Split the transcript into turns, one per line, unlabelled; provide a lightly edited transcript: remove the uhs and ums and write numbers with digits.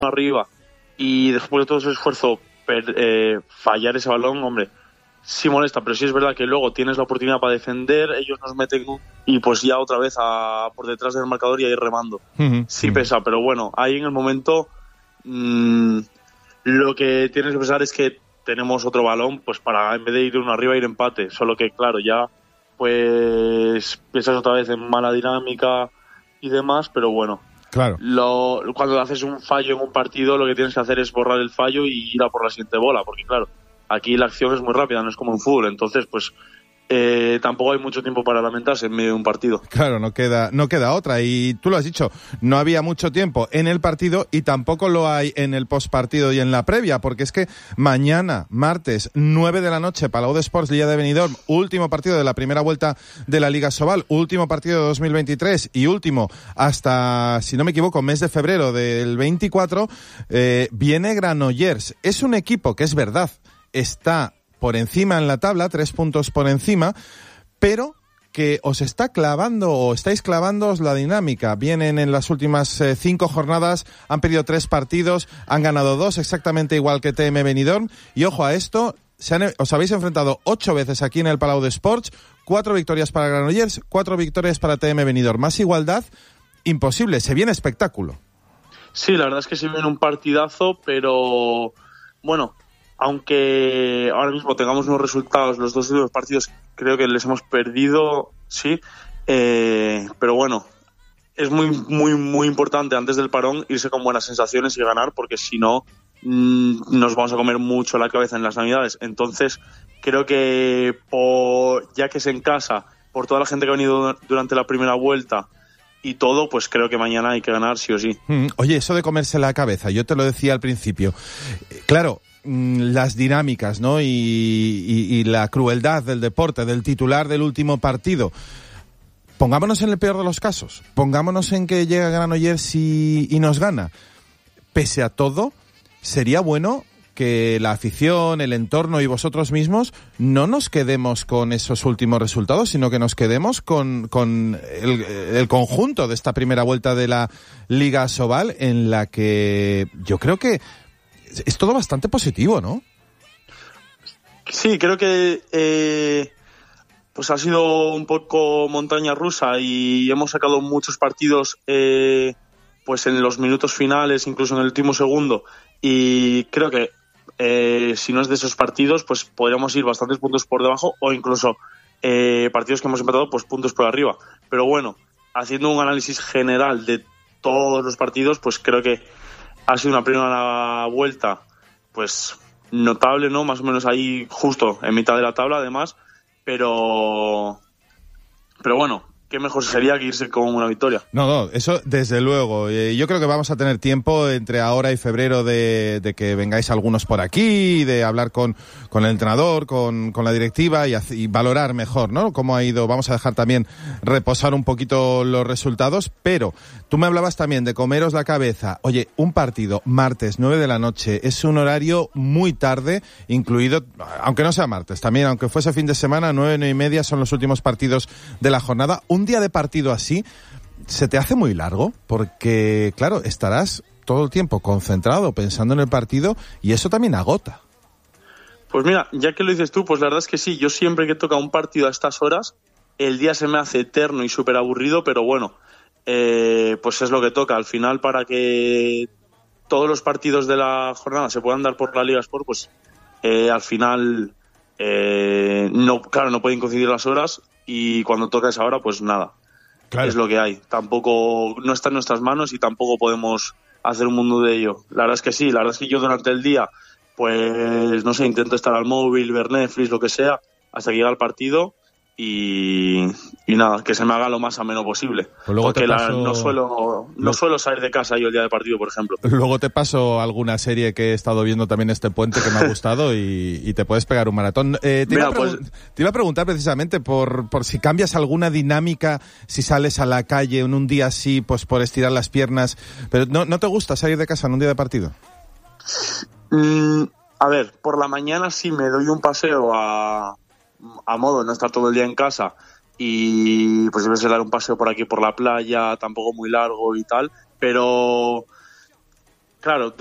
arriba y después de todo ese esfuerzo fallar ese balón, hombre, sí molesta, pero sí es verdad que luego tienes la oportunidad para defender, ellos nos meten y pues ya otra vez por detrás del marcador y a ir remando. Sí pesa, pero bueno, ahí en el momento lo que tienes que pensar es que tenemos otro balón pues para en vez de ir uno arriba ir empate, solo que claro, ya pues piensas otra vez en mala dinámica y demás, pero bueno.
Claro.
Cuando haces un fallo en un partido, lo que tienes que hacer es borrar el fallo y ir a por la siguiente bola, porque claro, aquí la acción es muy rápida, no es como en fútbol, entonces pues tampoco hay mucho tiempo para lamentarse en medio de un partido.
Claro, no queda otra, y tú lo has dicho, no había mucho tiempo en el partido y tampoco lo hay en el postpartido y en la previa, porque es que mañana, martes, 9 de la noche, Palau de Sports, Liga de Benidorm, último partido de la primera vuelta de la Liga Sobal, último partido de 2023 y último hasta, si no me equivoco, mes de febrero del 24, viene Granollers. Es un equipo que es verdad, está por encima en la tabla, 3 puntos por encima, pero que os está clavando o estáis clavándoos la dinámica. Vienen en las últimas 5 jornadas, han perdido 3 partidos, han ganado 2, exactamente igual que TM Benidorm, y ojo a esto, os habéis enfrentado 8 veces aquí en el Palau de Sports, 4 victorias para Granollers, 4 victorias para TM Benidorm. Más igualdad, imposible, se viene espectáculo.
Sí, la verdad es que se viene un partidazo, pero bueno, aunque ahora mismo tengamos unos resultados, los 2 últimos partidos creo que les hemos perdido, sí, pero bueno, es muy importante antes del parón irse con buenas sensaciones y ganar, porque si no nos vamos a comer mucho la cabeza en las Navidades. Entonces creo que ya que es en casa, por toda la gente que ha venido durante la primera vuelta y todo, pues creo que mañana hay que ganar sí o sí.
Oye, eso de comerse la cabeza, yo te lo decía al principio, claro, las dinámicas, ¿no? Y la crueldad del deporte, del titular del último partido. Pongámonos en el peor de los casos. Pongámonos en que llega Granollers y nos gana. Pese a todo, sería bueno que la afición, el entorno y vosotros mismos no nos quedemos con esos últimos resultados, sino que nos quedemos con el conjunto de esta primera vuelta de la Liga Sobal, en la que yo creo que es todo bastante positivo, ¿no?
Sí, creo que pues ha sido un poco montaña rusa y hemos sacado muchos partidos pues en los minutos finales, incluso en el último segundo, y creo que si no es de esos partidos, pues podríamos ir bastantes puntos por debajo o incluso partidos que hemos empatado, pues puntos por arriba. Pero bueno, haciendo un análisis general de todos los partidos, pues creo que ha sido una primera vuelta pues notable, ¿no? Más o menos ahí justo en mitad de la tabla además, pero bueno, qué mejor sería que irse con una victoria.
No, eso desde luego. Yo creo que vamos a tener tiempo entre ahora y febrero de que vengáis algunos por aquí, de hablar con el entrenador, con la directiva y valorar mejor, ¿no? Cómo ha ido. Vamos a dejar también reposar un poquito los resultados, pero tú me hablabas también de comeros la cabeza. Oye, un partido martes 9 de la noche es un horario muy tarde, incluido, aunque no sea martes, también aunque fuese fin de semana, 9:30 son los últimos partidos de la jornada. Un día de partido así se te hace muy largo porque, claro, estarás todo el tiempo concentrado pensando en el partido y eso también agota.
Pues mira, ya que lo dices tú, pues la verdad es que sí, yo siempre que toca un partido a estas horas, el día se me hace eterno y súper aburrido, pero bueno, pues es lo que toca. Al final, para que todos los partidos de la jornada se puedan dar por la Liga Sport, pues al final no pueden coincidir las horas y cuando toca esa hora, pues nada, claro. Es lo que hay. Tampoco, no está en nuestras manos y tampoco podemos hacer un mundo de ello. La verdad es que sí, la verdad es que yo durante el día, pues no sé, intento estar al móvil, ver Netflix, lo que sea, hasta que llega el partido y nada, que se me haga lo más ameno posible.
Pues porque
no suelo salir de casa yo el día del partido, por ejemplo.
Luego te paso alguna serie que he estado viendo también este puente que me ha gustado y te puedes pegar un maratón. Te iba a preguntar precisamente por si cambias alguna dinámica, si sales a la calle en un día así, pues por estirar las piernas, pero ¿no te gusta salir de casa en un día de partido?
A ver, por la mañana sí me doy un paseo a modo de no estar todo el día en casa y pues debes dar un paseo por aquí por la playa, tampoco muy largo y tal, pero Claro,